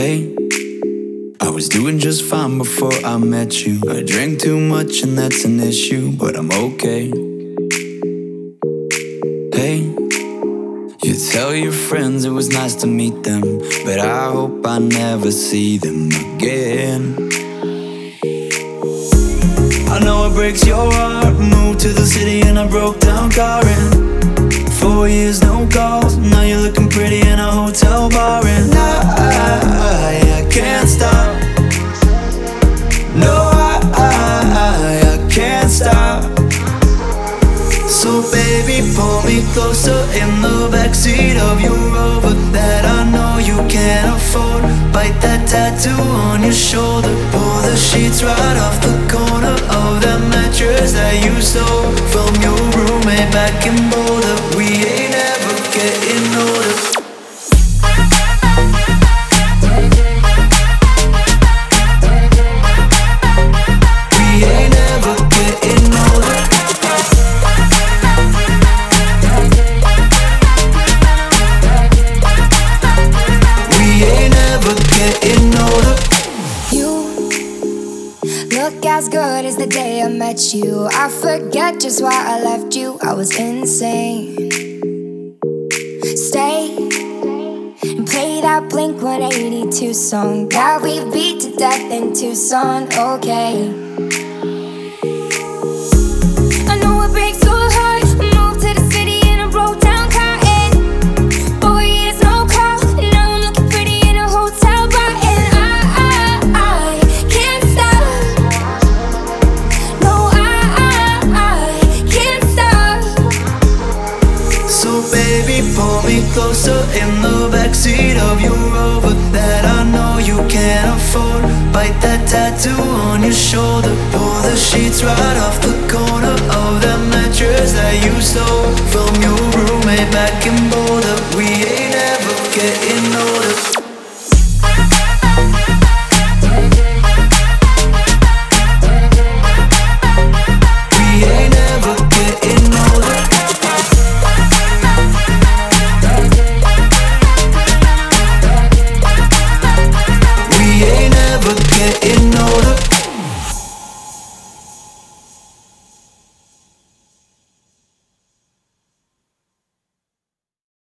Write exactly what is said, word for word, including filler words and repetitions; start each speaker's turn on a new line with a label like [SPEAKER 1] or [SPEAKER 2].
[SPEAKER 1] Hey, I was doing just fine before I met you. I drank too much and that's an issue, but I'm okay. Hey, you tell your friends it was nice to meet them, but I hope I never see them again. I know it breaks your heart. Moved to the city and I broke down car in four years, no calls. Now you're looking pretty in a hotel bar, and I, I can't stop. No, I, I, I can't stop. So baby, pull me closer in the backseat of your Rover that I know you can't afford. Bite that tattoo on your shoulder. Pull the sheets right off the corner of that mattress that you stole from your roommate back in Boulder. We ain't ever getting older. We ain't ever getting older. We ain't ever getting older.
[SPEAKER 2] You look as good as the day I met you. I forget just why I left you. I was insane. Stay and play that Blink one eighty-two song that we beat to death in Tucson. Okay, I know it breaks your heart. Moved to the city and I broke down car in four years, no call. Now I'm looking pretty in a hotel bar, and I, I, I can't stop. No, I, I, I can't stop.
[SPEAKER 1] So baby, pull me closer in the backseat of your Rover that I know you can't afford. Bite that tattoo on your shoulder. Pull the sheets right off the corner of that mattress that you stole